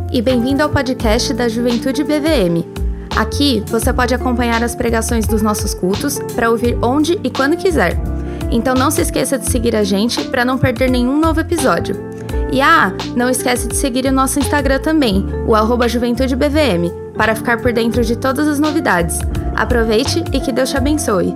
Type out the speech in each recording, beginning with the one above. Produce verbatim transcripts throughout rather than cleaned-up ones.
e bem-vindo ao podcast da Juventude B V M. Aqui você pode acompanhar as pregações dos nossos cultos para ouvir onde e quando quiser. Então não se esqueça de seguir a gente para não perder nenhum novo episódio. E ah, não esquece de seguir o nosso Instagram também, o arroba Juventude B V M, para ficar por dentro de todas as novidades. Aproveite e que Deus te abençoe.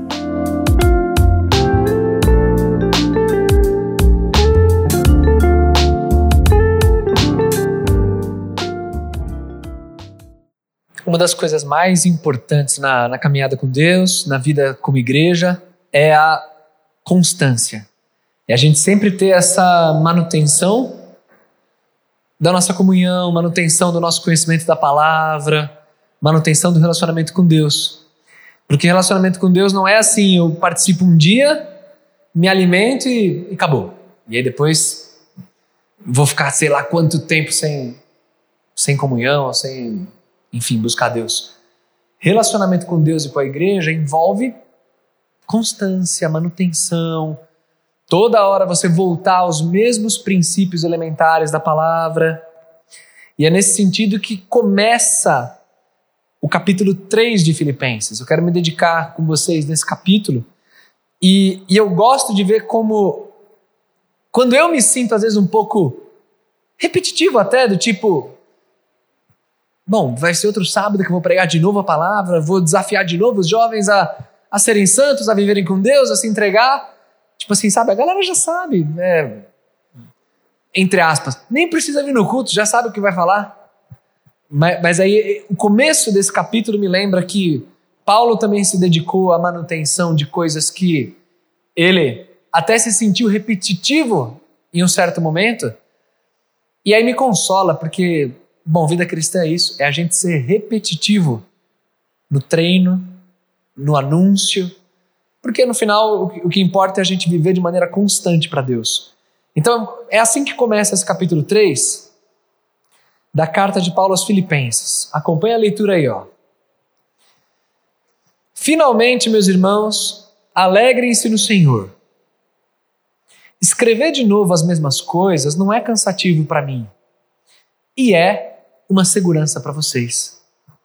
Uma das coisas mais importantes na, na caminhada com Deus, na vida como igreja, é a constância. E a gente sempre ter essa manutenção da nossa comunhão, manutenção do nosso conhecimento da palavra, manutenção do relacionamento com Deus. Porque relacionamento com Deus não é assim, eu participo um dia, me alimento e, e acabou. E aí depois vou ficar sei lá quanto tempo sem, sem comunhão, sem... enfim, buscar Deus. Relacionamento com Deus e com a igreja envolve constância, manutenção, toda hora você voltar aos mesmos princípios elementares da palavra. E é nesse sentido que começa o capítulo três de Filipenses. Eu quero me dedicar com vocês nesse capítulo. E, e eu gosto de ver como, quando eu me sinto às vezes um pouco repetitivo até, do tipo... Bom, vai ser outro sábado que eu vou pregar de novo a palavra, vou desafiar de novo os jovens a, a serem santos, a viverem com Deus, a se entregar. Tipo assim, sabe, a galera já sabe, né? Entre aspas, nem precisa vir no culto, já sabe o que vai falar. Mas, mas aí o começo desse capítulo me lembra que Paulo também se dedicou à manutenção de coisas que ele até se sentiu repetitivo em um certo momento. E aí me consola, porque... Bom, vida cristã é isso, é a gente ser repetitivo no treino, no anúncio, porque no final o que importa é a gente viver de maneira constante para Deus. Então é assim que começa esse capítulo três da carta de Paulo aos Filipenses. Acompanha a leitura aí, ó. Finalmente, meus irmãos, alegrem-se no Senhor. Escrever de novo as mesmas coisas não é cansativo para mim, e é uma segurança para vocês.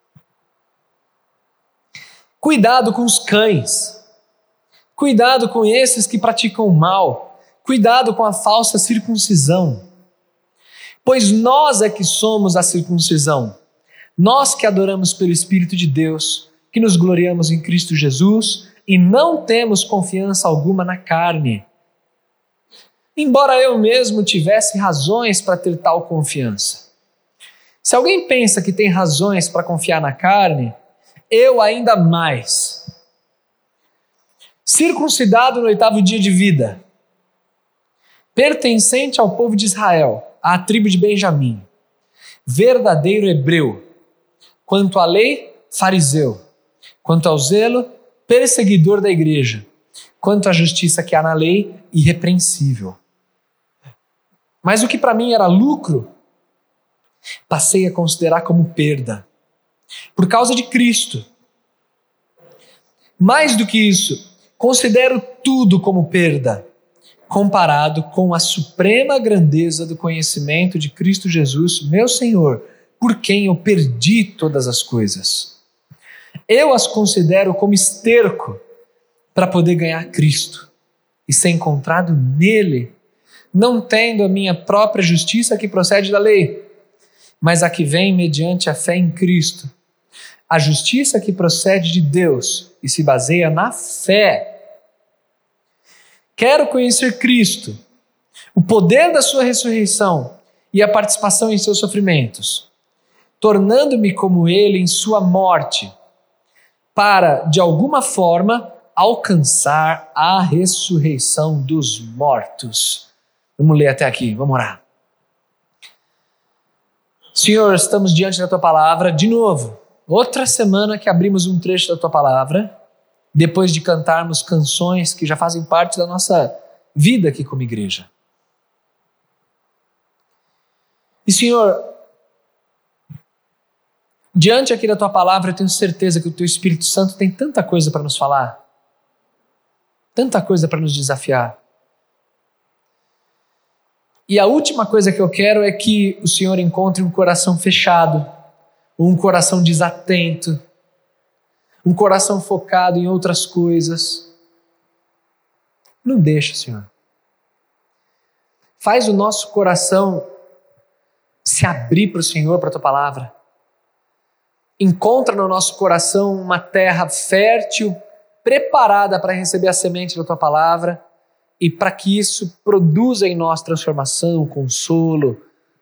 Cuidado com os cães. Cuidado com esses que praticam o mal. Cuidado com a falsa circuncisão. Pois nós é que somos a circuncisão. Nós que adoramos pelo Espírito de Deus, que nos gloriamos em Cristo Jesus e não temos confiança alguma na carne. Embora eu mesmo tivesse razões para ter tal confiança. Se alguém pensa que tem razões para confiar na carne, eu ainda mais. Circuncidado no oitavo dia de vida, pertencente ao povo de Israel, à tribo de Benjamim, verdadeiro hebreu, quanto à lei, fariseu, quanto ao zelo, perseguidor da igreja, quanto à justiça que há na lei, irrepreensível. Mas o que para mim era lucro, passei a considerar como perda, por causa de Cristo. Mais do que isso, considero tudo como perda, comparado com a suprema grandeza do conhecimento de Cristo Jesus, meu Senhor, por quem eu perdi todas as coisas. Eu as considero como esterco para poder ganhar Cristo e ser encontrado nele, não tendo a minha própria justiça que procede da lei, mas a que vem mediante a fé em Cristo. A justiça que procede de Deus e se baseia na fé. Quero conhecer Cristo, o poder da sua ressurreição e a participação em seus sofrimentos, tornando-me como ele em sua morte, para, de alguma forma, alcançar a ressurreição dos mortos. Vamos ler até aqui, vamos orar. Senhor, estamos diante da Tua Palavra de novo. Outra semana que abrimos um trecho da Tua Palavra, depois de cantarmos canções que já fazem parte da nossa vida aqui como igreja. E Senhor, diante aqui da Tua Palavra, eu tenho certeza que o Teu Espírito Santo tem tanta coisa para nos falar, tanta coisa para nos desafiar. E a última coisa que eu quero é que o Senhor encontre um coração fechado, um coração desatento, um coração focado em outras coisas. Não deixa, Senhor. Faz o nosso coração se abrir para o Senhor, para a Tua palavra. Encontra no nosso coração uma terra fértil, preparada para receber a semente da Tua palavra e para que isso produza em nós transformação, consolo,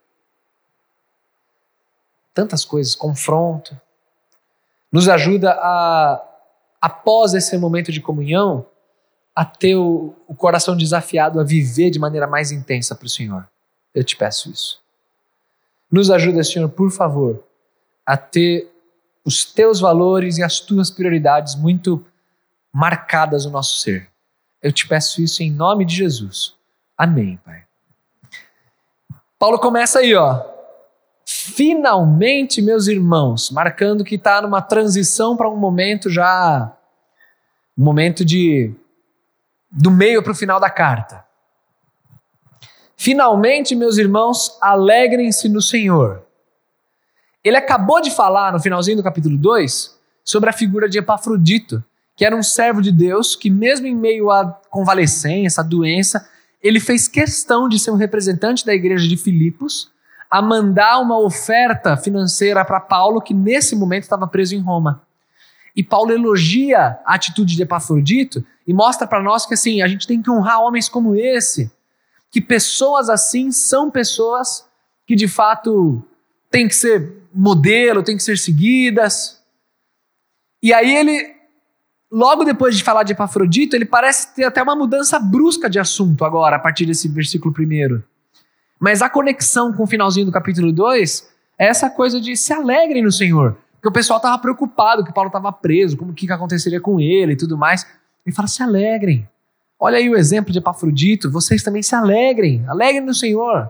tantas coisas, confronto. Nos ajuda a, após esse momento de comunhão, a ter o, o coração desafiado a viver de maneira mais intensa para o Senhor. Eu te peço isso. Nos ajuda, Senhor, por favor, a ter os Teus valores e as Tuas prioridades muito marcadas no nosso ser. Eu te peço isso em nome de Jesus. Amém, Pai. Paulo começa aí, ó. Finalmente, meus irmãos, marcando que está numa transição para um momento já, um momento de do meio para o final da carta. Finalmente, meus irmãos, alegrem-se no Senhor. Ele acabou de falar no finalzinho do capítulo dois sobre a figura de Epafrodito, que era um servo de Deus que mesmo em meio à convalescença, à doença, ele fez questão de ser um representante da igreja de Filipos a mandar uma oferta financeira para Paulo, que nesse momento estava preso em Roma. E Paulo elogia a atitude de Epafrodito e mostra para nós que assim, a gente tem que honrar homens como esse, que pessoas assim são pessoas que de fato têm que ser modelo, têm que ser seguidas. E aí ele, logo depois de falar de Epafrodito, ele parece ter até uma mudança brusca de assunto agora, a partir desse versículo primeiro. Mas a conexão com o finalzinho do capítulo dois é essa coisa de se alegrem no Senhor. Porque o pessoal estava preocupado que Paulo estava preso, como que aconteceria com ele e tudo mais. Ele fala, se alegrem. Olha aí o exemplo de Epafrodito, vocês também se alegrem. Alegrem no Senhor.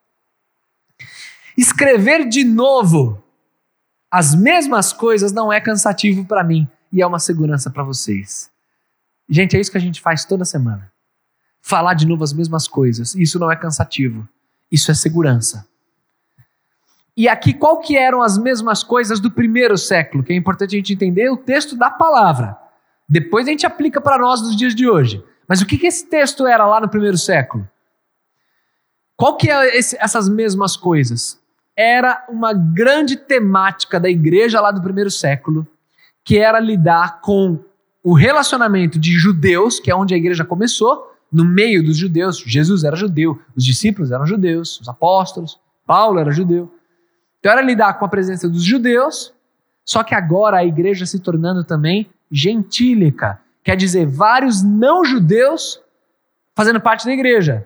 Escrever de novo as mesmas coisas não é cansativo para mim e é uma segurança para vocês. Gente, é isso que a gente faz toda semana. Falar de novo as mesmas coisas. Isso não é cansativo. Isso é segurança. E aqui, qual que eram as mesmas coisas do primeiro século? Que é importante a gente entender o texto da palavra. Depois a gente aplica para nós nos dias de hoje. Mas o que, que esse texto era lá no primeiro século? Qual que é esse, essas mesmas coisas? Era uma grande temática da igreja lá do primeiro século, que era lidar com o relacionamento de judeus, que é onde a igreja começou, no meio dos judeus. Jesus era judeu, os discípulos eram judeus, os apóstolos, Paulo era judeu. Então era lidar com a presença dos judeus, só que agora a igreja se tornando também gentílica, quer dizer, vários não-judeus fazendo parte da igreja.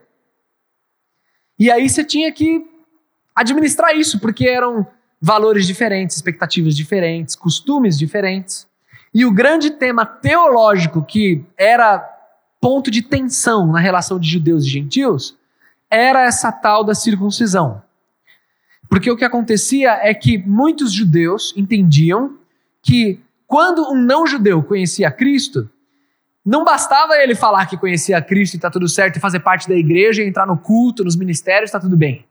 E aí você tinha que administrar isso, porque eram valores diferentes, expectativas diferentes, costumes diferentes. E o grande tema teológico que era ponto de tensão na relação de judeus e gentios era essa tal da circuncisão. Porque o que acontecia é que muitos judeus entendiam que quando um não-judeu conhecia Cristo, não bastava ele falar que conhecia Cristo e está tudo certo, e fazer parte da igreja, e entrar no culto, nos ministérios, está tudo bem.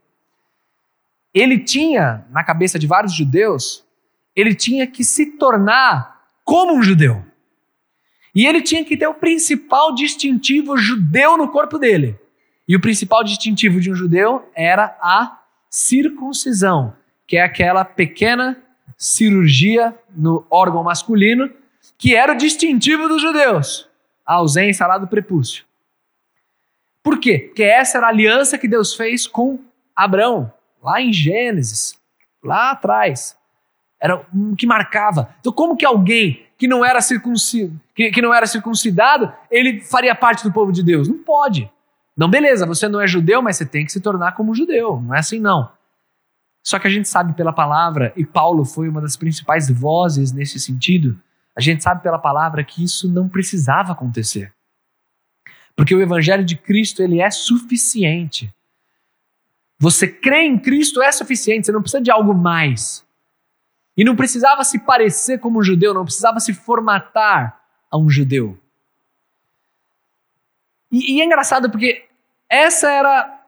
Ele tinha, na cabeça de vários judeus, ele tinha que se tornar como um judeu. E ele tinha que ter o principal distintivo judeu no corpo dele. E o principal distintivo de um judeu era a circuncisão, que é aquela pequena cirurgia no órgão masculino, que era o distintivo dos judeus, a ausência lá do prepúcio. Por quê? Porque essa era a aliança que Deus fez com Abraão, lá em Gênesis, lá atrás. Era o que marcava. Então como que alguém que não era circuncidado, que, que não era circuncidado, ele faria parte do povo de Deus? Não pode. Não, beleza, você não é judeu, mas você tem que se tornar como um judeu. Não é assim, não. Só que a gente sabe pela palavra, e Paulo foi uma das principais vozes nesse sentido, a gente sabe pela palavra que isso não precisava acontecer. Porque o evangelho de Cristo, ele é suficiente. Você crê em Cristo é suficiente, você não precisa de algo mais. E não precisava se parecer como um judeu, não precisava se formatar a um judeu. E, e é engraçado porque essa era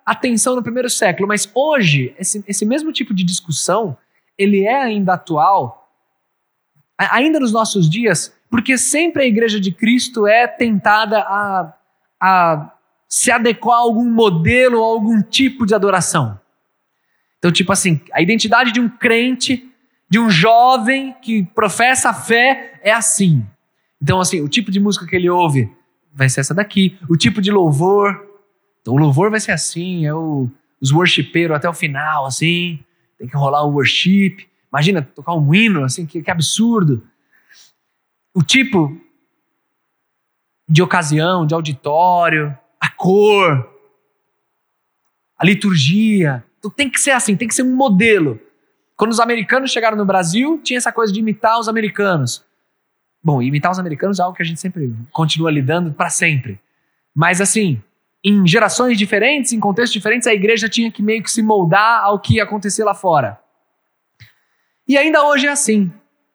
atenção no primeiro século, mas hoje, esse, esse mesmo tipo de discussão, ele é ainda atual, ainda nos nossos dias, porque sempre a igreja de Cristo é tentada a, a se adequar a algum modelo, a algum tipo de adoração. Então, tipo assim, a identidade de um crente, de um jovem que professa a fé é assim. Então, assim, o tipo de música que ele ouve vai ser essa daqui. O tipo de louvor, então o louvor vai ser assim, é o, os worshipeiros até o final, assim, tem que rolar o worship. Imagina tocar um hino, assim, que, que absurdo. O tipo de ocasião, de auditório, a cor, a liturgia. Então tem que ser assim, tem que ser um modelo. Quando os americanos chegaram no Brasil, tinha essa coisa de imitar os americanos. Bom, imitar os americanos é algo que a gente sempre continua lidando para sempre. Mas assim, em gerações diferentes, em contextos diferentes, a igreja tinha que meio que se moldar ao que ia acontecer lá fora. E ainda hoje é assim.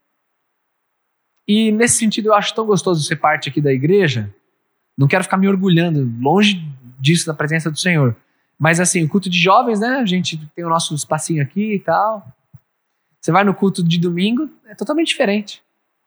E nesse sentido eu acho tão gostoso ser parte aqui da igreja. Não quero ficar me orgulhando, longe disso, da presença do Senhor. Mas assim, o culto de jovens, né? A gente tem o nosso espacinho aqui e tal. Você vai no culto de domingo, é totalmente diferente.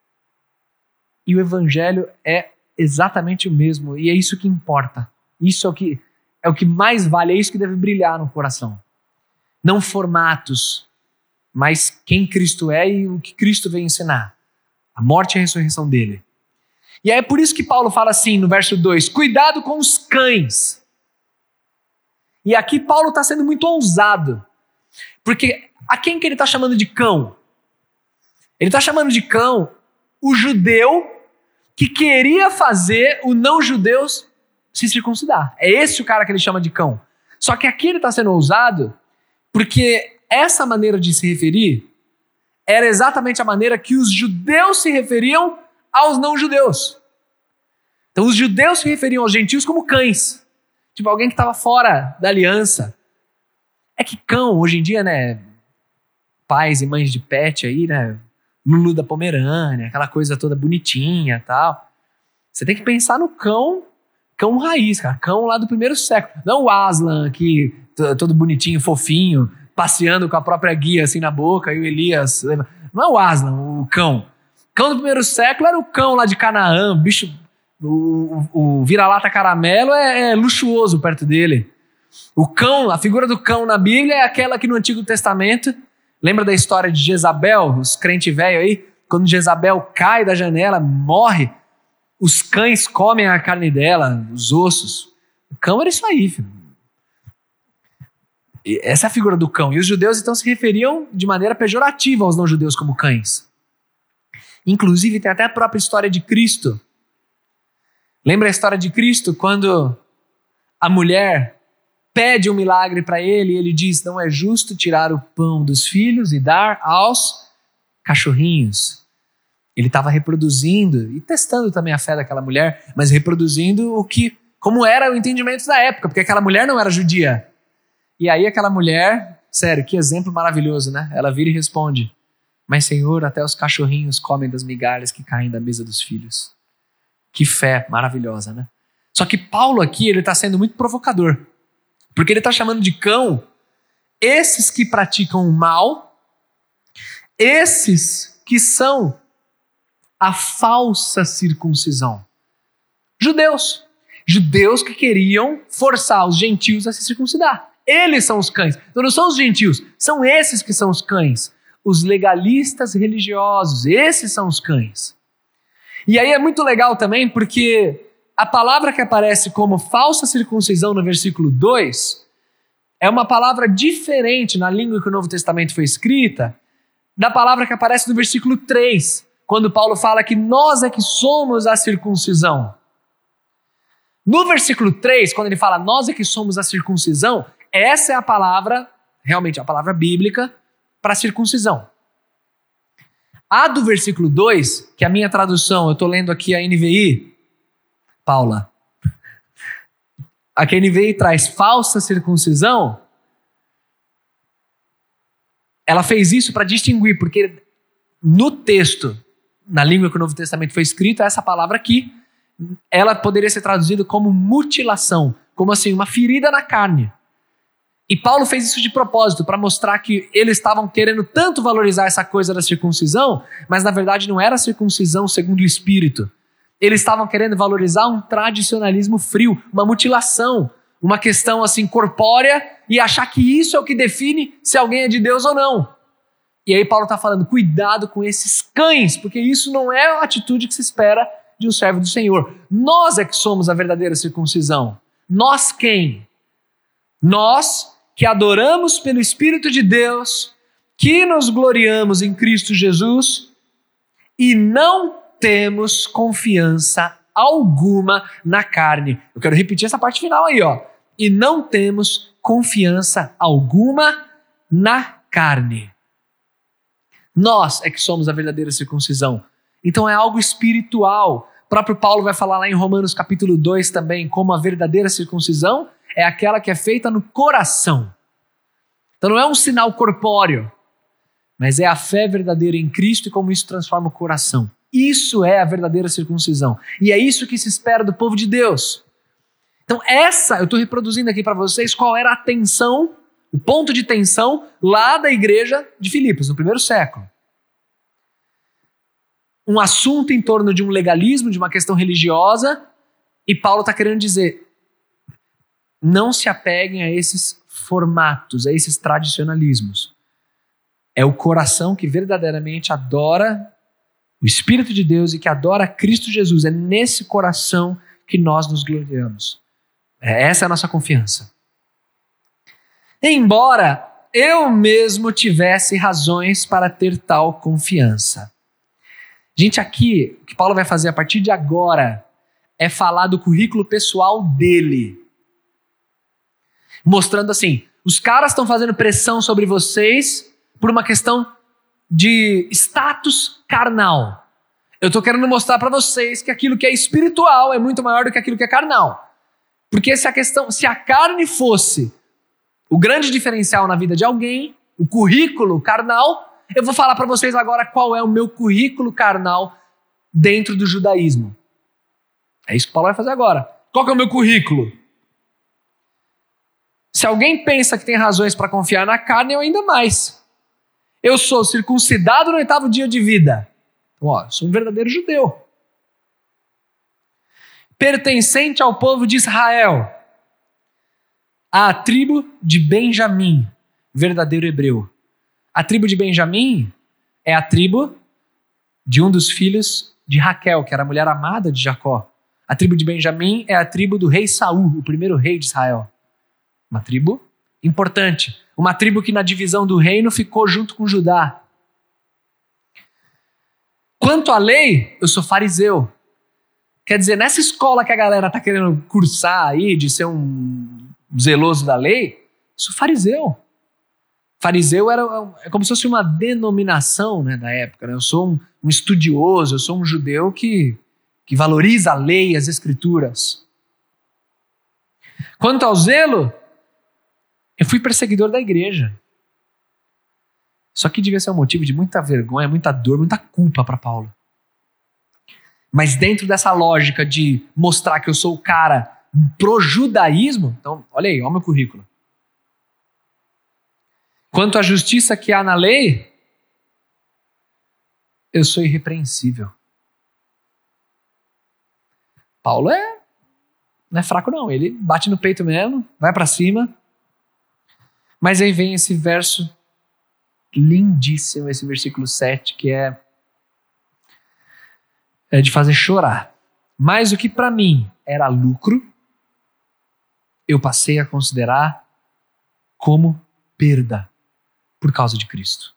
E o evangelho é exatamente o mesmo. E é isso que importa. Isso é o que, é o que mais vale, é isso que deve brilhar no coração. Não formatos, mas quem Cristo é e o que Cristo veio ensinar. A morte e a ressurreição dele. E é por isso que Paulo fala assim no verso dois, cuidado com os cães. E aqui Paulo está sendo muito ousado. Porque a quem que ele está chamando de cão? Ele está chamando de cão o judeu que queria fazer o não-judeu se circuncidar. É esse o cara que ele chama de cão. Só que aqui ele está sendo ousado porque essa maneira de se referir era exatamente a maneira que os judeus se referiam aos não-judeus. Então os judeus se referiam aos gentios como cães. Tipo alguém que estava fora da aliança. É que cão, hoje em dia, né? Pais e mães de pet aí, né? Lulu da Pomerânia, aquela coisa toda bonitinha e tal. Você tem que pensar no cão, cão raiz, cara. Cão lá do primeiro século. Não o Aslan, que todo bonitinho, fofinho, passeando com a própria guia assim na boca, e o Elias. Não é o Aslan, o cão. Cão do primeiro século era o cão lá de Canaã, bicho. O, o, o vira-lata caramelo é, é luxuoso perto dele. O cão, a figura do cão na Bíblia é aquela que no Antigo Testamento, lembra da história de Jezabel, os crentes velhos aí? Quando Jezabel cai da janela, morre, os cães comem a carne dela, os ossos. O cão era isso aí, filho. Essa é a figura do cão. E os judeus então se referiam de maneira pejorativa aos não-judeus como cães. Inclusive tem até a própria história de Cristo. Lembra a história de Cristo quando a mulher pede um milagre para ele e ele diz, não é justo tirar o pão dos filhos e dar aos cachorrinhos. Ele estava reproduzindo e testando também a fé daquela mulher, mas reproduzindo o que, como era o entendimento da época, porque aquela mulher não era judia. E aí aquela mulher, sério, que exemplo maravilhoso, né? Ela vira e responde, mas Senhor, até os cachorrinhos comem das migalhas que caem da mesa dos filhos. Que fé maravilhosa, né? Só que Paulo aqui, ele está sendo muito provocador. Porque ele está chamando de cão esses que praticam o mal, esses que são a falsa circuncisão. Judeus. Judeus que queriam forçar os gentios a se circuncidar. Eles são os cães. Então não são os gentios, são esses que são os cães. Os legalistas religiosos, esses são os cães. E aí é muito legal também porque a palavra que aparece como falsa circuncisão no versículo dois é uma palavra diferente na língua que o Novo Testamento foi escrita da palavra que aparece no versículo três, quando Paulo fala que nós é que somos a circuncisão. No versículo três, quando ele fala nós é que somos a circuncisão, essa é a palavra, realmente a palavra bíblica, para circuncisão. A do versículo dois, que é a minha tradução, eu estou lendo aqui a N V I, Paula. A N V I traz falsa circuncisão. Ela fez isso para distinguir, porque no texto, na língua que o Novo Testamento foi escrito, essa palavra aqui, ela poderia ser traduzida como mutilação, como assim, uma ferida na carne. E Paulo fez isso de propósito, para mostrar que eles estavam querendo tanto valorizar essa coisa da circuncisão, mas na verdade não era circuncisão segundo o Espírito. Eles estavam querendo valorizar um tradicionalismo frio, uma mutilação, uma questão assim corpórea, e achar que isso é o que define se alguém é de Deus ou não. E aí Paulo está falando, cuidado com esses cães, porque isso não é a atitude que se espera de um servo do Senhor. Nós é que somos a verdadeira circuncisão. Nós quem? Nós que adoramos pelo Espírito de Deus, que nos gloriamos em Cristo Jesus e não temos confiança alguma na carne. Eu quero repetir essa parte final aí, ó. E não temos confiança alguma na carne. Nós é que somos a verdadeira circuncisão. Então é algo espiritual. O próprio Paulo vai falar lá em Romanos capítulo dois também, como a verdadeira circuncisão é aquela que é feita no coração. Então não é um sinal corpóreo, mas é a fé verdadeira em Cristo e como isso transforma o coração. Isso é a verdadeira circuncisão. E é isso que se espera do povo de Deus. Então essa, eu estou reproduzindo aqui para vocês qual era a tensão, o ponto de tensão lá da igreja de Filipos, no primeiro século. Um assunto em torno de um legalismo, de uma questão religiosa, e Paulo está querendo dizer, não se apeguem a esses formatos, a esses tradicionalismos. É o coração que verdadeiramente adora o Espírito de Deus e que adora Cristo Jesus. É nesse coração que nós nos gloriamos. Essa é a nossa confiança. Embora eu mesmo tivesse razões para ter tal confiança. Gente, aqui, o que Paulo vai fazer a partir de agora é falar do currículo pessoal dele. Mostrando assim, os caras estão fazendo pressão sobre vocês por uma questão de status carnal. Eu estou querendo mostrar para vocês que aquilo que é espiritual é muito maior do que aquilo que é carnal. Porque se a questão, se a carne fosse o grande diferencial na vida de alguém, o currículo carnal, eu vou falar para vocês agora qual é o meu currículo carnal dentro do judaísmo. É isso que Paulo vai fazer agora. Qual que é o meu currículo? Se alguém pensa que tem razões para confiar na carne, eu ainda mais. Eu sou circuncidado no oitavo dia de vida. Então, ó, eu sou um verdadeiro judeu. Pertencente ao povo de Israel. À tribo de Benjamim, verdadeiro hebreu. A tribo de Benjamim é a tribo de um dos filhos de Raquel, que era a mulher amada de Jacó. A tribo de Benjamim é a tribo do rei Saul, o primeiro rei de Israel. Uma tribo importante. Uma tribo que na divisão do reino ficou junto com Judá. Quanto à lei, eu sou fariseu. Quer dizer, nessa escola que a galera está querendo cursar aí, de ser um zeloso da lei, eu sou fariseu. Fariseu era é como se fosse uma denominação, né, da época. Né? Eu sou um, um estudioso, eu sou um judeu que, que valoriza a lei e as escrituras. Quanto ao zelo, eu fui perseguidor da igreja. Só que devia ser um motivo de muita vergonha, muita dor, muita culpa para Paulo. Mas dentro dessa lógica de mostrar que eu sou o cara pro judaísmo, então, olha aí, olha o meu currículo. Quanto à justiça que há na lei, eu sou irrepreensível. Paulo é, não é fraco não, ele bate no peito mesmo, vai para cima. Mas aí vem esse verso lindíssimo, esse versículo sete, que é, é de fazer chorar. Mas o que para mim era lucro, eu passei a considerar como perda por causa de Cristo.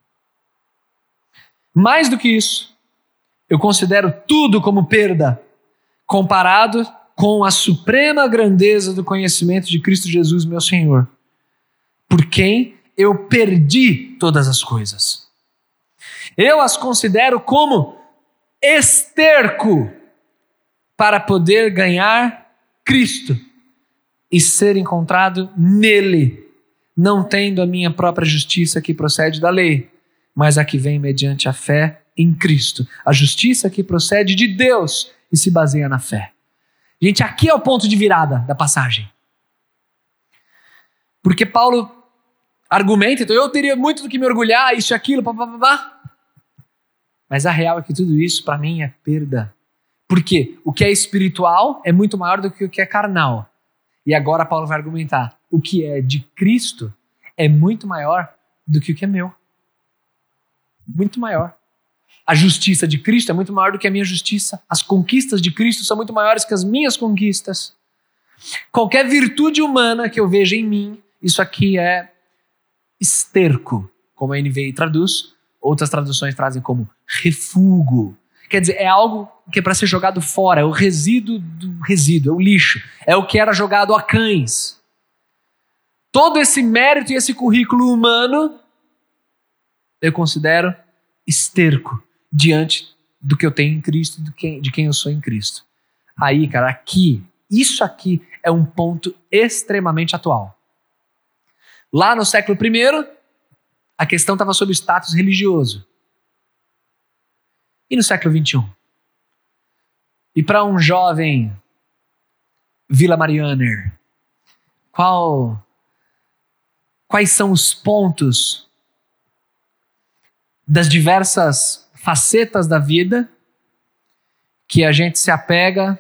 Mais do que isso, eu considero tudo como perda comparado com a suprema grandeza do conhecimento de Cristo Jesus, meu Senhor, por quem eu perdi todas as coisas. Eu as considero como esterco para poder ganhar Cristo e ser encontrado nele, não tendo a minha própria justiça que procede da lei, mas a que vem mediante a fé em Cristo. A justiça que procede de Deus e se baseia na fé. Gente, aqui é o ponto de virada da passagem. Porque Paulo argumenta, então eu teria muito do que me orgulhar, isso e aquilo, papapá. Mas a real é que tudo isso para mim é perda. Porque o que é espiritual é muito maior do que o que é carnal. E agora Paulo vai argumentar, o que é de Cristo é muito maior do que o que é meu. Muito maior. A justiça de Cristo é muito maior do que a minha justiça. As conquistas de Cristo são muito maiores que as minhas conquistas. Qualquer virtude humana que eu veja em mim, isso aqui é esterco, como a N V I traduz. Outras traduções trazem como refúgio. Quer dizer, é algo que é para ser jogado fora, é o resíduo do resíduo, é o lixo. É o que era jogado a cães. Todo esse mérito e esse currículo humano, eu considero esterco diante do que eu tenho em Cristo, de quem, de quem eu sou em Cristo. Aí, cara, aqui, isso aqui é um ponto extremamente atual. Lá no século primeiro, a questão estava sobre o status religioso. E no século vinte e um? E para um jovem Vila Marianer, qual, quais são os pontos das diversas facetas da vida que a gente se apega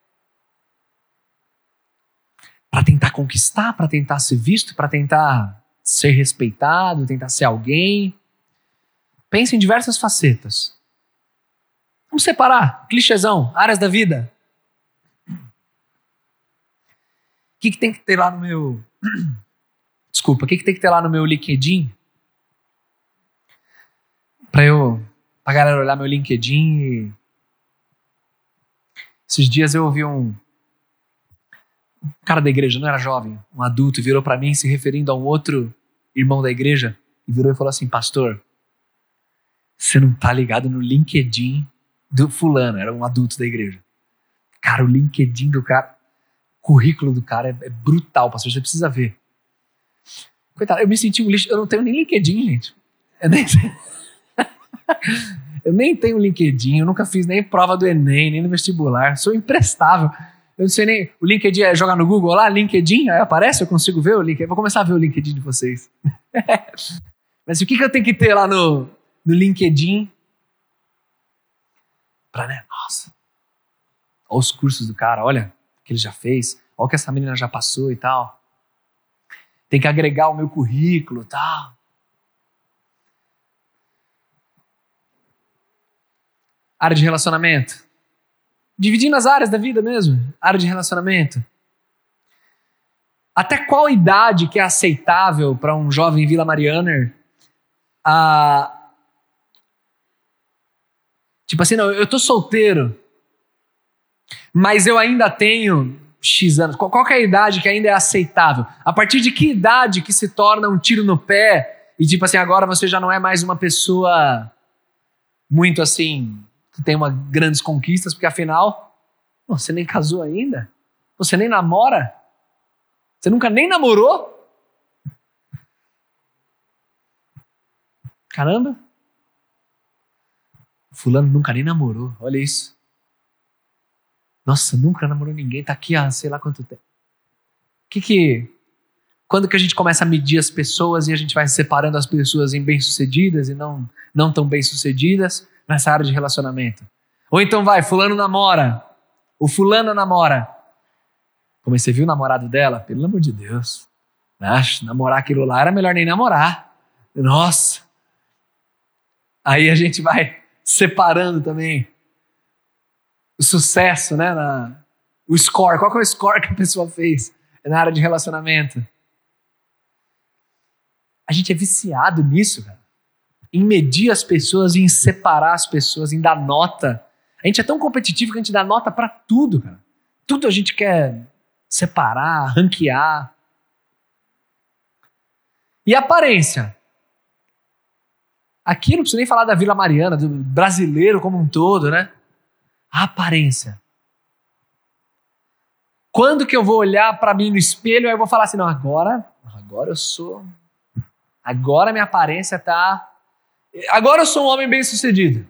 para tentar conquistar, para tentar ser visto, para tentar ser respeitado, tentar ser alguém? Pense em diversas facetas. Vamos separar, clichêzão, áreas da vida. O que, que tem que ter lá no meu... Desculpa, o que, que tem que ter lá no meu LinkedIn? Pra eu... Pra galera olhar meu LinkedIn e... Esses dias eu ouvi um... Um cara da igreja, não era jovem, um adulto, virou pra mim se referindo a um outro irmão da igreja e virou e falou assim, pastor, você não tá ligado no LinkedIn do fulano, era um adulto da igreja. Cara, o LinkedIn do cara, o currículo do cara é, é brutal, pastor, você precisa ver. Coitado, eu me senti um lixo, eu não tenho nem LinkedIn, gente. Eu nem, eu nem tenho LinkedIn, eu nunca fiz nem prova do Enem, nem no vestibular, sou imprestável. Eu não sei nem, o LinkedIn é jogar no Google lá, LinkedIn, aí aparece, eu consigo ver o LinkedIn, vou começar a ver o LinkedIn de vocês. Mas o que, que eu tenho que ter lá no, no LinkedIn? Pra, né, nossa, olha os cursos do cara, olha o que ele já fez, olha o que essa menina já passou e tal. Tem que agregar o meu currículo e tal. Área de relacionamento. Dividindo as áreas da vida mesmo. Área de relacionamento. Até qual idade que é aceitável para um jovem Vila Marianer? Ah, tipo assim, não, eu tô solteiro, mas eu ainda tenho X anos. Qual, qual que é a idade que ainda é aceitável? A partir de que idade que se torna um tiro no pé e tipo assim, agora você já não é mais uma pessoa muito assim, que tem uma, grandes conquistas, porque afinal, você nem casou ainda? Você nem namora? Você nunca nem namorou? Caramba! Fulano nunca nem namorou, olha isso. Nossa, nunca namorou ninguém, tá aqui há sei lá quanto tempo. Que que... Quando que a gente começa a medir as pessoas e a gente vai separando as pessoas em bem-sucedidas e não, não tão bem-sucedidas nessa área de relacionamento? Ou então vai, fulano namora, o fulano namora. Como você viu o namorado dela? Pelo amor de Deus. Acho, namorar aquilo lá era melhor nem namorar. Nossa. Aí a gente vai separando também o sucesso, né? Na, o score. Qual que é o score que a pessoa fez na área de relacionamento? A gente é viciado nisso, cara. Em medir as pessoas, em separar as pessoas, em dar nota. A gente é tão competitivo que a gente dá nota pra tudo, cara. Tudo a gente quer separar, ranquear. E a aparência? Aqui não preciso nem falar da Vila Mariana, do brasileiro como um todo, né? A aparência. Quando que eu vou olhar pra mim no espelho, aí eu vou falar assim, não, agora, agora eu sou... Agora minha aparência tá... Agora eu sou um homem bem-sucedido.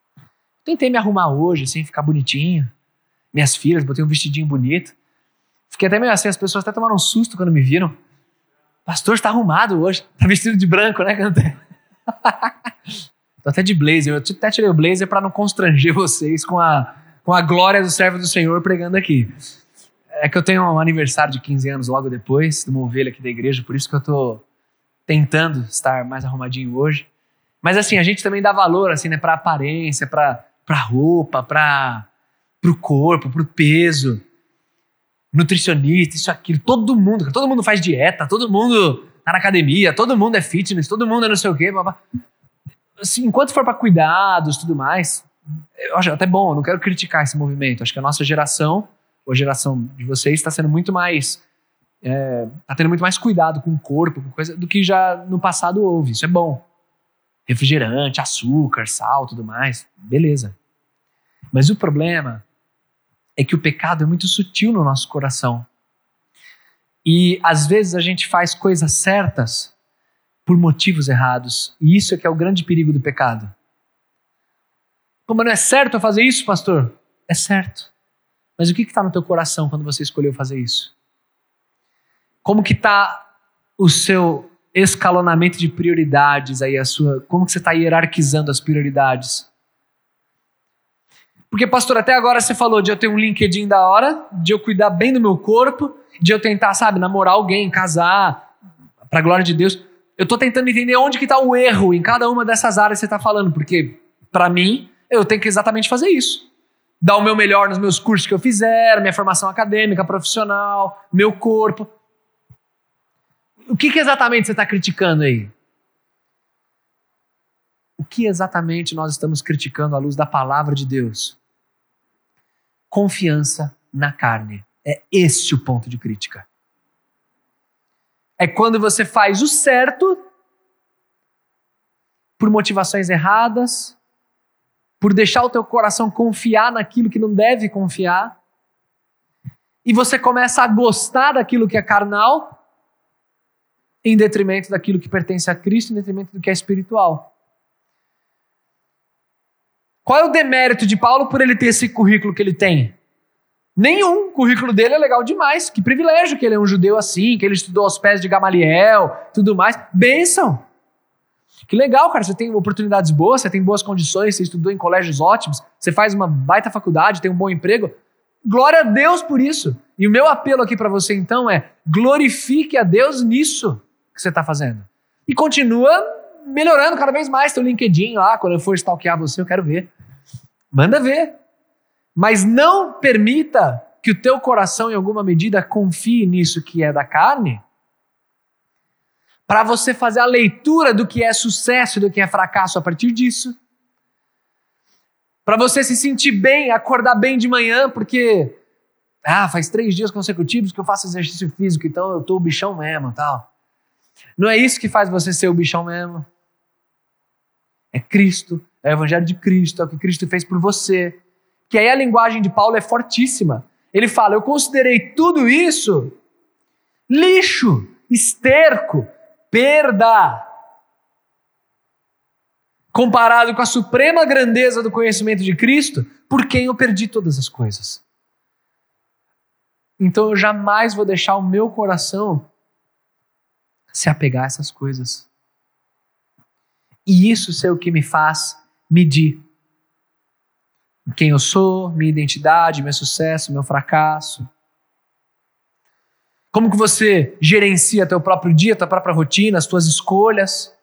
Tentei me arrumar hoje, assim, ficar bonitinho. Minhas filhas, botei um vestidinho bonito. Fiquei até meio assim, as pessoas até tomaram um susto quando me viram. Pastor, está arrumado hoje. Tá vestido de branco, né, Canté? Tô até de blazer. Eu até tirei o blazer para não constranger vocês com a, com a glória do servo do Senhor pregando aqui. É que eu tenho um aniversário de quinze anos logo depois, de uma ovelha aqui da igreja, por isso que eu tô tentando estar mais arrumadinho hoje. Mas assim, a gente também dá valor assim, né, para aparência, para para roupa, para o corpo, para o peso. Nutricionista, isso, aquilo. Todo mundo, todo mundo faz dieta, todo mundo tá na academia, todo mundo é fitness, todo mundo é não sei o quê. Blá, blá. Assim, enquanto for para cuidados e tudo mais, eu acho até bom, eu não quero criticar esse movimento. Acho que a nossa geração, ou a geração de vocês, está sendo muito mais. É, tá tendo muito mais cuidado com o corpo, com coisa, do que já no passado houve. Isso é bom. Refrigerante, açúcar, sal, tudo mais. Beleza. Mas o problema é que o pecado é muito sutil no nosso coração. E às vezes a gente faz coisas certas por motivos errados. E isso é que é o grande perigo do pecado. Pô, mas não é certo eu fazer isso, pastor? É certo. Mas o que está no teu coração quando você escolheu fazer isso? Como que está o seu escalonamento de prioridades aí, a sua, como que você está hierarquizando as prioridades? Porque, pastor, até agora você falou de eu ter um LinkedIn da hora, de eu cuidar bem do meu corpo, de eu tentar, sabe, namorar alguém, casar, para a glória de Deus. Eu estou tentando entender onde que está o erro em cada uma dessas áreas que você está falando, porque, para mim, eu tenho que exatamente fazer isso. Dar o meu melhor nos meus cursos que eu fizer, minha formação acadêmica, profissional, meu corpo. O que, que exatamente você está criticando aí? O que exatamente nós estamos criticando à luz da palavra de Deus? Confiança na carne. É esse o ponto de crítica. É quando você faz o certo por motivações erradas, por deixar o teu coração confiar naquilo que não deve confiar, e você começa a gostar daquilo que é carnal, em detrimento daquilo que pertence a Cristo, em detrimento do que é espiritual. Qual é o demérito de Paulo por ele ter esse currículo que ele tem? Nenhum. O currículo dele é legal demais. Que privilégio que ele é um judeu assim, que ele estudou aos pés de Gamaliel, tudo mais. Bênção. Que legal, cara. Você tem oportunidades boas, você tem boas condições, você estudou em colégios ótimos, você faz uma baita faculdade, tem um bom emprego. Glória a Deus por isso. E o meu apelo aqui para você então é: glorifique a Deus nisso que você está fazendo. E continua melhorando cada vez mais teu LinkedIn lá, quando eu for stalkear você, eu quero ver. Manda ver. Mas não permita que o teu coração, em alguma medida, confie nisso que é da carne, para você fazer a leitura do que é sucesso e do que é fracasso a partir disso. Para você se sentir bem, acordar bem de manhã, porque ah, faz três dias consecutivos que eu faço exercício físico, então eu tô o bichão mesmo, tal. Não é isso que faz você ser o bichão mesmo. É Cristo, é o evangelho de Cristo, é o que Cristo fez por você. Que aí a linguagem de Paulo é fortíssima. Ele fala: eu considerei tudo isso lixo, esterco, perda, comparado com a suprema grandeza do conhecimento de Cristo, por quem eu perdi todas as coisas. Então eu jamais vou deixar o meu coração se apegar a essas coisas. E isso ser o que me faz medir quem eu sou, minha identidade, meu sucesso, meu fracasso. Como que você gerencia teu próprio dia, tua própria rotina, as tuas escolhas?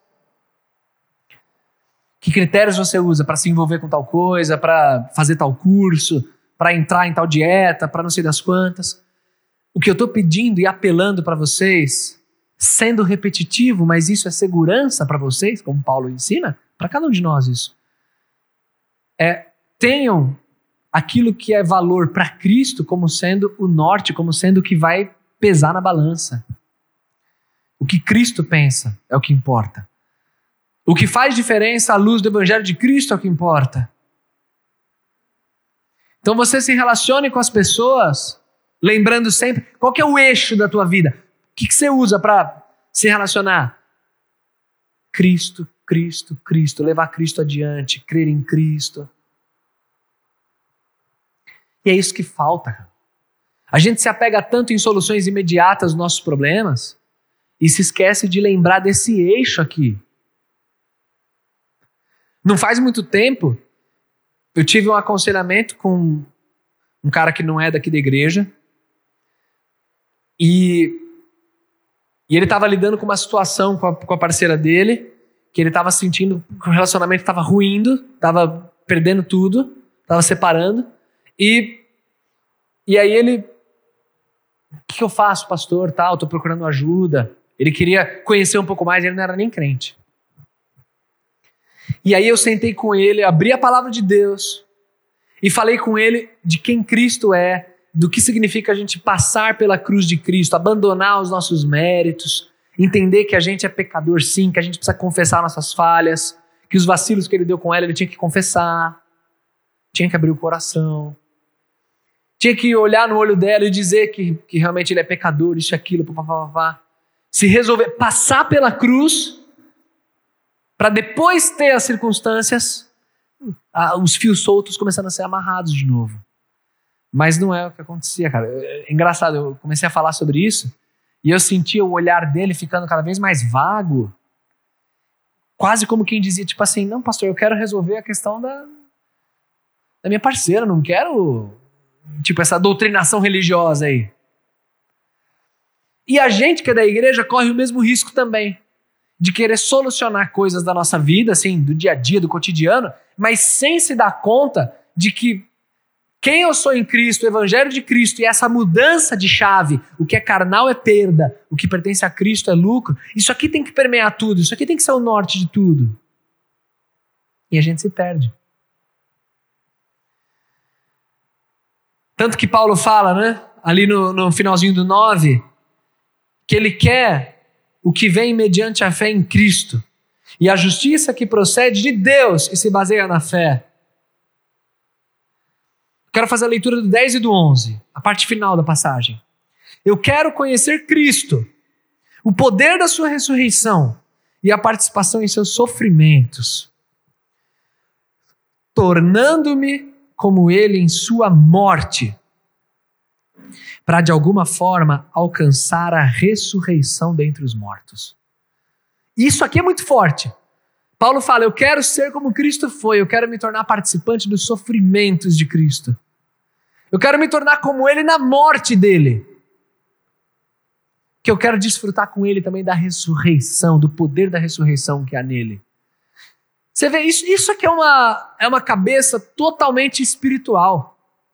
Que critérios você usa para se envolver com tal coisa, para fazer tal curso, para entrar em tal dieta, para não sei das quantas? O que eu estou pedindo e apelando para vocês, sendo repetitivo, mas isso é segurança para vocês, como Paulo ensina, para cada um de nós isso, é: tenham aquilo que é valor para Cristo como sendo o norte, como sendo o que vai pesar na balança. O que Cristo pensa é o que importa. O que faz diferença à luz do evangelho de Cristo é o que importa. Então você se relacione com as pessoas, lembrando sempre qual que é o eixo da tua vida. O que, que você usa para se relacionar? Cristo, Cristo, Cristo. Levar Cristo adiante, crer em Cristo. E é isso que falta. A gente se apega tanto em soluções imediatas dos nossos problemas e se esquece de lembrar desse eixo aqui. Não faz muito tempo, eu tive um aconselhamento com um cara que não é daqui da igreja e, e ele estava lidando com uma situação com a, com a parceira dele, que ele estava sentindo que o relacionamento estava ruindo, estava perdendo tudo, estava separando, e, e aí ele, o que, que eu faço, pastor, tal, estou procurando ajuda. Ele queria conhecer um pouco mais, ele não era nem crente. E aí eu sentei com ele, abri a palavra de Deus e falei com ele de quem Cristo é, do que significa a gente passar pela cruz de Cristo, abandonar os nossos méritos, entender que a gente é pecador sim, que a gente precisa confessar nossas falhas, que os vacilos que ele deu com ela, ele tinha que confessar, tinha que abrir o coração, tinha que olhar no olho dela e dizer que, que realmente ele é pecador, isso e aquilo, pá, pá, pá, pá. Se resolver, passar pela cruz, para depois ter as circunstâncias, os fios soltos começando a ser amarrados de novo. Mas não é o que acontecia, cara. É engraçado, eu comecei a falar sobre isso e eu sentia o olhar dele ficando cada vez mais vago, quase como quem dizia, tipo assim, não, pastor, eu quero resolver a questão da, da minha parceira, não quero, tipo, essa doutrinação religiosa aí. E a gente que é da igreja corre o mesmo risco também, de querer solucionar coisas da nossa vida, assim, do dia a dia, do cotidiano, mas sem se dar conta de que quem eu sou em Cristo, o evangelho de Cristo e essa mudança de chave, o que é carnal é perda, o que pertence a Cristo é lucro, isso aqui tem que permear tudo, isso aqui tem que ser o norte de tudo. E a gente se perde. Tanto que Paulo fala, né, ali no, no finalzinho do nove, que ele quer o que vem mediante a fé em Cristo e a justiça que procede de Deus e se baseia na fé. Quero fazer a leitura do dez e do onze, a parte final da passagem. Eu quero conhecer Cristo, o poder da sua ressurreição e a participação em seus sofrimentos, tornando-me como ele em sua morte, para de alguma forma alcançar a ressurreição dentre os mortos. Isso aqui é muito forte. Paulo fala, eu quero ser como Cristo foi, eu quero me tornar participante dos sofrimentos de Cristo. Eu quero me tornar como ele na morte dele. Que eu quero desfrutar com ele também da ressurreição, do poder da ressurreição que há nele. Você vê, isso, isso aqui é uma, é uma cabeça totalmente espiritual.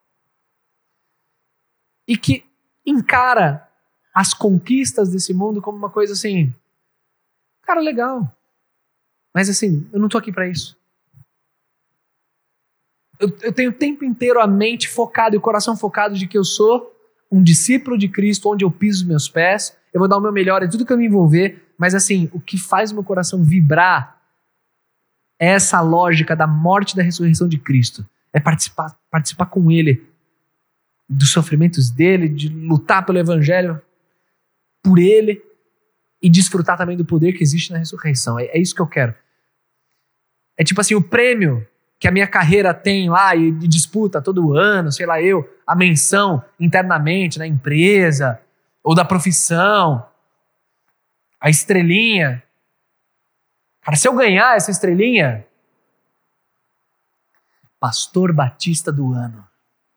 E que encara as conquistas desse mundo como uma coisa assim, cara, legal. Mas assim, eu não estou aqui para isso. Eu, eu tenho o tempo inteiro a mente focada e o coração focado de que eu sou um discípulo de Cristo, onde eu piso os meus pés, eu vou dar o meu melhor em tudo que eu me envolver, mas assim, o que faz o meu coração vibrar é essa lógica da morte e da ressurreição de Cristo. É participar, participar com Ele dos sofrimentos dele, de lutar pelo evangelho por ele e desfrutar também do poder que existe na ressurreição. É, é isso que eu quero. É tipo assim, o prêmio que a minha carreira tem lá e, e disputa todo ano, sei lá eu, a menção internamente na empresa ou da profissão, a estrelinha. Cara, se eu ganhar essa estrelinha, pastor batista do ano.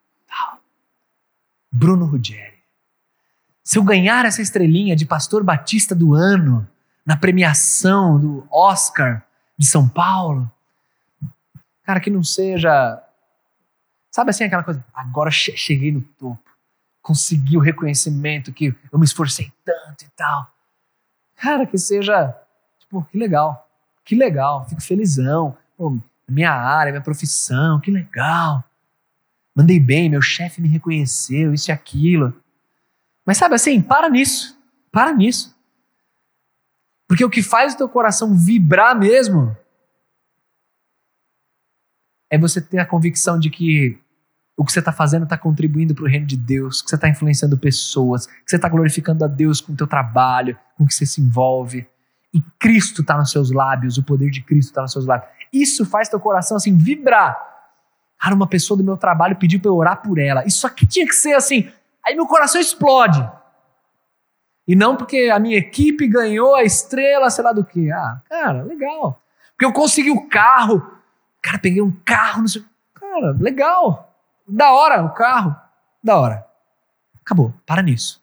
Bruno Ruggeri. Se eu ganhar essa estrelinha de pastor batista do ano na premiação do Oscar de São Paulo, cara, que não seja, sabe assim, aquela coisa, agora cheguei no topo, consegui o reconhecimento que eu me esforcei tanto e tal. Cara, que seja, tipo, que legal, que legal, fico felizão, pô, minha área, minha profissão, que legal. Mandei bem, meu chefe me reconheceu, isso e aquilo. Mas sabe assim, para nisso. Para nisso. Porque o que faz o teu coração vibrar mesmo é você ter a convicção de que o que você está fazendo está contribuindo para o reino de Deus, que você está influenciando pessoas, que você está glorificando a Deus com o teu trabalho, com o que você se envolve. E Cristo está nos seus lábios, o poder de Cristo está nos seus lábios. Isso faz teu coração assim vibrar. Cara, uma pessoa do meu trabalho pediu para eu orar por ela. Isso aqui tinha que ser assim, Aí meu coração explode. E não porque a minha equipe ganhou a estrela, sei lá do que. Ah, cara, legal. Porque eu consegui o carro. Cara, peguei um carro, não sei. Cara, legal. Da hora o carro. Da hora. Acabou. Para nisso.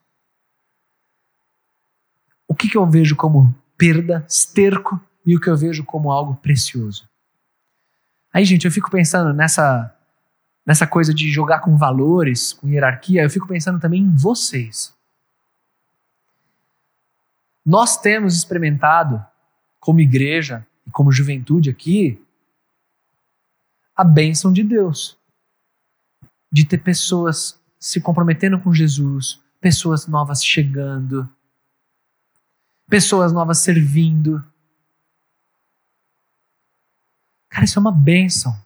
O que, que eu vejo como perda, esterco, e o que eu vejo como algo precioso? Aí, gente, eu fico pensando nessa, nessa coisa de jogar com valores, com hierarquia, eu fico pensando também em vocês. Nós temos experimentado, como igreja e como juventude aqui, a bênção de Deus. De ter pessoas se comprometendo com Jesus, pessoas novas chegando, pessoas novas servindo. Cara, isso é uma bênção.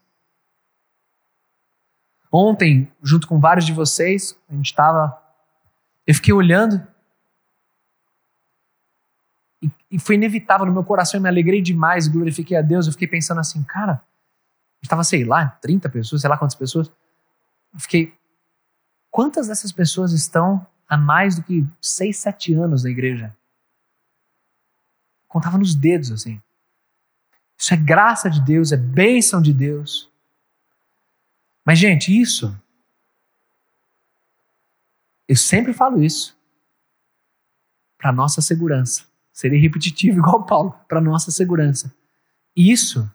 Ontem, junto com vários de vocês, a gente estava... Eu fiquei olhando e, e foi inevitável no meu coração, eu me alegrei demais, glorifiquei a Deus. Eu fiquei pensando assim, cara, estava, sei lá, trinta pessoas, sei lá quantas pessoas. Eu fiquei, quantas dessas pessoas estão há mais do que seis, sete anos na igreja? Contava nos dedos, assim. Isso é graça de Deus, é bênção de Deus. Mas, gente, isso, eu sempre falo isso, para nossa segurança. Serei repetitivo igual Paulo, para nossa segurança. Isso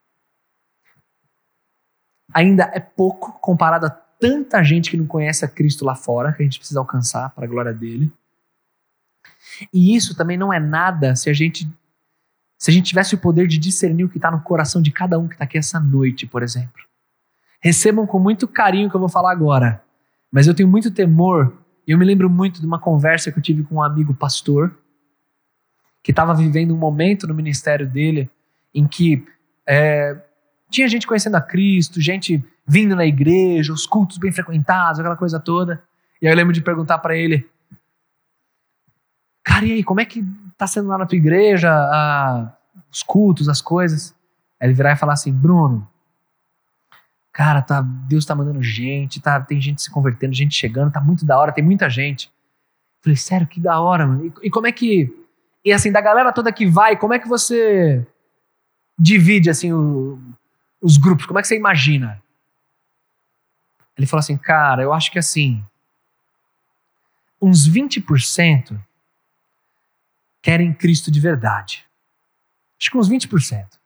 ainda é pouco comparado a tanta gente que não conhece a Cristo lá fora, que a gente precisa alcançar para a glória dele. E isso também não é nada se a gente, se a gente tivesse o poder de discernir o que está no coração de cada um que está aqui essa noite, por exemplo. Recebam com muito carinho o que eu vou falar agora, mas eu tenho muito temor, e eu me lembro muito de uma conversa que eu tive com um amigo pastor, que estava vivendo um momento no ministério dele, em que é, tinha gente conhecendo a Cristo, gente vindo na igreja, os cultos bem frequentados, aquela coisa toda. E aí eu lembro de perguntar para ele, cara, e aí, como é que tá sendo lá na tua igreja, a, os cultos, as coisas? Aí ele virar e falar assim, Bruno, cara, tá, Deus tá mandando gente, tá, tem gente se convertendo, gente chegando, tá muito da hora, tem muita gente. Eu falei, sério, que da hora, mano. E, e como é que, e assim, da galera toda que vai, como é que você divide, assim, o, os grupos? Como é que você imagina? Ele falou assim, cara, eu acho que assim, uns vinte por cento querem Cristo de verdade. Acho que uns vinte por cento.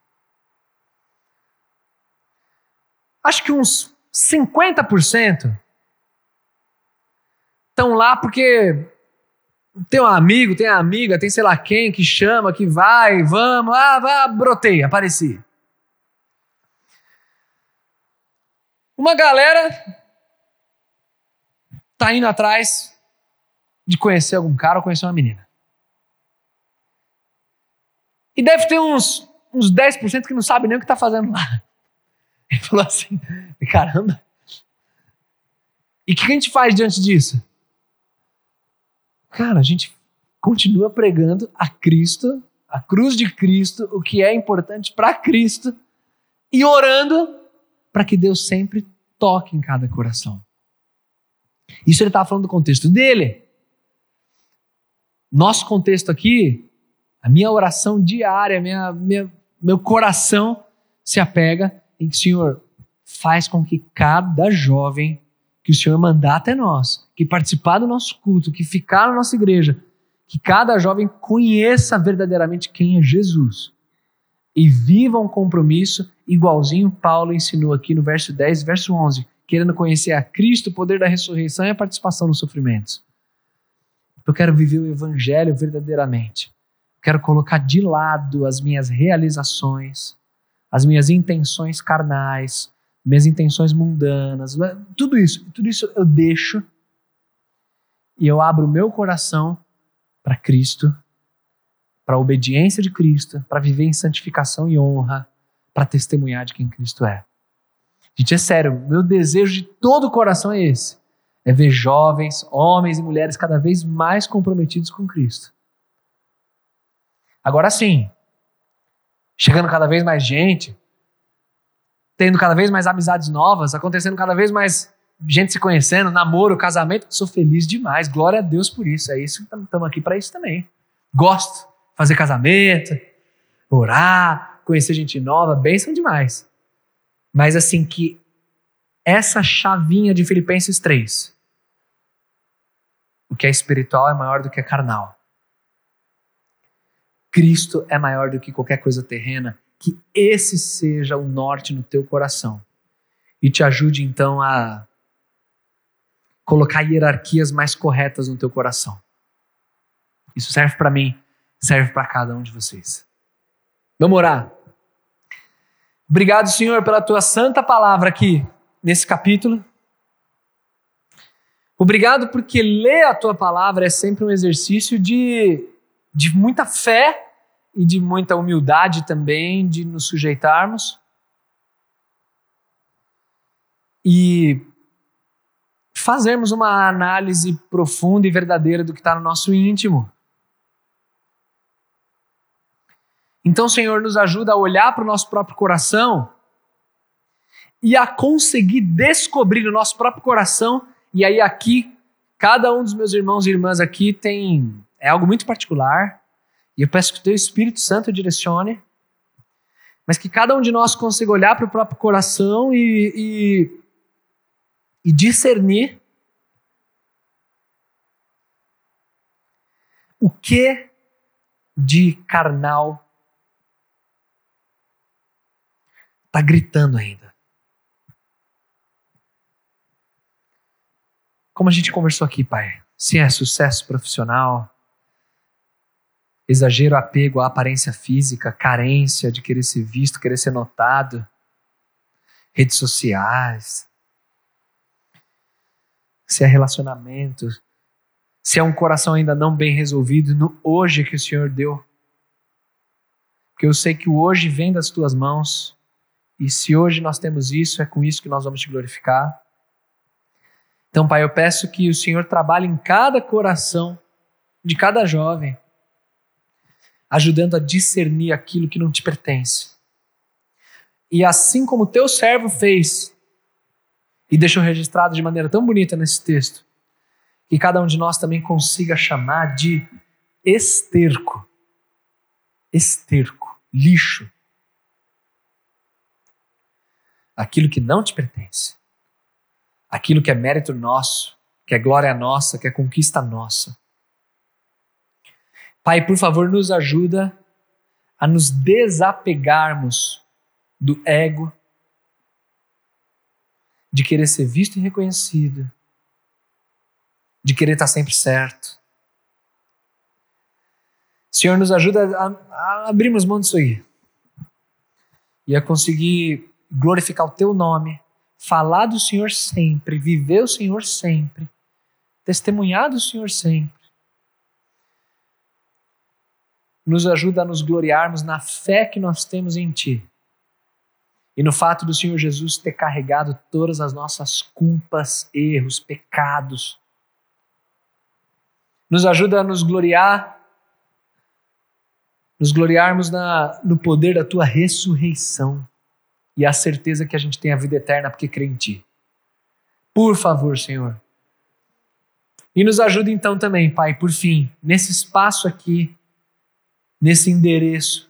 Acho que uns cinquenta por cento estão lá porque tem um amigo, tem uma amiga, tem sei lá quem que chama, que vai, vamos, ah, vá, brotei, apareci. Uma galera tá indo atrás de conhecer algum cara ou conhecer uma menina. E deve ter uns, uns dez por cento que não sabe nem o que tá fazendo lá. Ele falou assim, caramba. E o que a gente faz diante disso? Cara, a gente continua pregando a Cristo, a cruz de Cristo, o que é importante para Cristo, e orando para que Deus sempre toque em cada coração. Isso ele estava falando do contexto dele. Nosso contexto aqui, a minha oração diária, minha, minha, meu coração se apega em que o Senhor faz com que cada jovem que o Senhor mandar até nós, que participar do nosso culto, que ficar na nossa igreja, que cada jovem conheça verdadeiramente quem é Jesus e viva um compromisso igualzinho Paulo ensinou aqui no verso dez e verso onze, querendo conhecer a Cristo, o poder da ressurreição e a participação nos sofrimentos. Eu quero viver o evangelho verdadeiramente. Quero colocar de lado as minhas realizações, as minhas intenções carnais, minhas intenções mundanas, tudo isso, tudo isso eu deixo e eu abro o meu coração para Cristo, para a obediência de Cristo, para viver em santificação e honra, para testemunhar de quem Cristo é. Gente, é sério, meu desejo de todo o coração é esse, é ver jovens, homens e mulheres cada vez mais comprometidos com Cristo. Agora sim, chegando cada vez mais gente, tendo cada vez mais amizades novas, acontecendo cada vez mais gente se conhecendo, namoro, casamento, sou feliz demais, glória a Deus por isso, é isso, estamos aqui para isso também. Gosto de fazer casamento, orar, conhecer gente nova, bênção demais. Mas assim, que essa chavinha de Filipenses três, o que é espiritual é maior do que é carnal. Cristo é maior do que qualquer coisa terrena, que esse seja o norte no teu coração e te ajude então a colocar hierarquias mais corretas no teu coração. Isso serve para mim, serve para cada um de vocês. Vamos orar. Obrigado, Senhor, pela tua santa palavra aqui nesse capítulo. Obrigado porque ler a tua palavra é sempre um exercício de, de muita fé e de muita humildade também, de nos sujeitarmos. E fazermos uma análise profunda e verdadeira do que está no nosso íntimo. Então, Senhor, nos ajuda a olhar para o nosso próprio coração e a conseguir descobrir o nosso próprio coração. E aí aqui, cada um dos meus irmãos e irmãs aqui tem é algo muito particular. E eu peço que o teu Espírito Santo direcione, mas que cada um de nós consiga olhar para o próprio coração e, e, e discernir o que de carnal está gritando ainda. Como a gente conversou aqui, Pai, se é sucesso profissional, exagero, apego à aparência física, carência de querer ser visto, querer ser notado, redes sociais, se é relacionamento, se é um coração ainda não bem resolvido no hoje que o Senhor deu. Porque eu sei que o hoje vem das tuas mãos, e se hoje nós temos isso, é com isso que nós vamos te glorificar. Então, Pai, eu peço que o Senhor trabalhe em cada coração de cada jovem, ajudando a discernir aquilo que não te pertence. E assim como o teu servo fez, e deixou registrado de maneira tão bonita nesse texto, que cada um de nós também consiga chamar de esterco. Esterco, lixo. Aquilo que não te pertence. Aquilo que é mérito nosso, que é glória nossa, que é conquista nossa. Pai, por favor, nos ajuda a nos desapegarmos do ego, de querer ser visto e reconhecido, de querer estar sempre certo. Senhor, nos ajuda a, a abrirmos mão disso aí e a conseguir glorificar o teu nome, falar do Senhor sempre, viver o Senhor sempre, testemunhar do Senhor sempre. Nos ajuda a nos gloriarmos na fé que nós temos em Ti e no fato do Senhor Jesus ter carregado todas as nossas culpas, erros, pecados. Nos ajuda a nos gloriar, nos gloriarmos na, no poder da Tua ressurreição e a certeza que a gente tem a vida eterna porque crê em Ti. Por favor, Senhor. E nos ajuda então também, Pai, por fim, nesse espaço aqui, nesse endereço,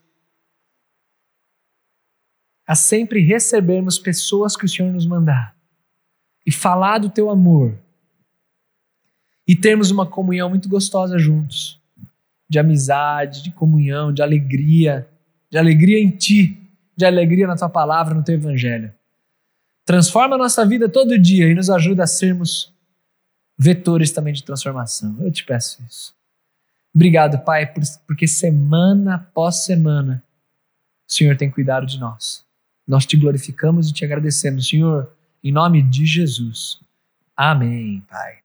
a sempre recebermos pessoas que o Senhor nos mandar e falar do Teu amor e termos uma comunhão muito gostosa juntos, de amizade, de comunhão, de alegria, de alegria em Ti, de alegria na Tua palavra, no Teu evangelho. Transforma a nossa vida todo dia e nos ajuda a sermos vetores também de transformação. Eu te peço isso. Obrigado, Pai, porque semana após semana o Senhor tem cuidado de nós. Nós te glorificamos e te agradecemos, Senhor, em nome de Jesus. Amém, Pai.